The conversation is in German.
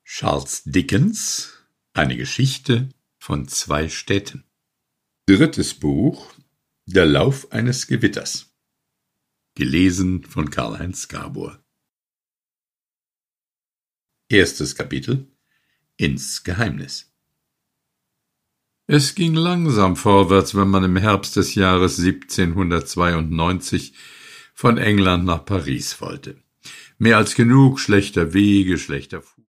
Charles Dickens, eine Geschichte von 2 Städten. 3. Buch, Der Lauf eines Gewitters. Gelesen von Karl-Heinz Gabor. 1. Kapitel, Ins Geheimnis. Es ging langsam vorwärts, wenn man im Herbst des Jahres 1792 von England nach Paris wollte. Mehr als genug schlechter Wege, schlechter